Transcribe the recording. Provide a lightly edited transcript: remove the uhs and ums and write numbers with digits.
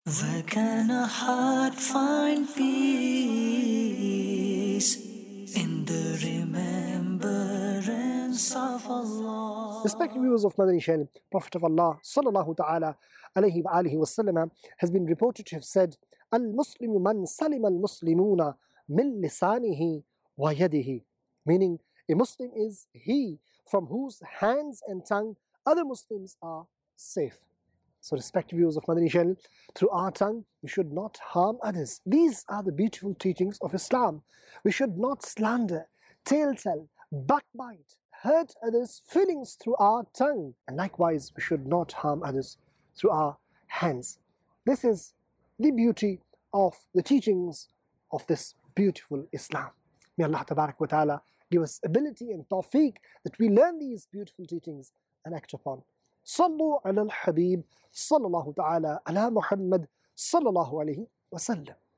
Where can a heart find peace? In the remembrance of Allah. Respected viewers of Madani Channel, Prophet of Allah sallallahu ta'ala alayhi wa alihi wasallam has been reported to have said, Al-Muslimu man salima al-Muslimuna min lisanihi wa yadihi. Meaning, a Muslim is he from whose hands and tongue other Muslims are safe. So respected viewers of Madani Channel, through our tongue we should not harm others. These are the beautiful teachings of Islam. We should not slander, tale-tell, backbite, hurt others' feelings through our tongue. And likewise, we should not harm others through our hands. This is the beauty of the teachings of this beautiful Islam. May Allah Tabarak wa Ta'ala give us ability and tawfiq that we learn these beautiful teachings and act upon. Sallu ala al-Habib, sallallahu ta'ala ala Muhammad, sallallahu alayhi wa sallam.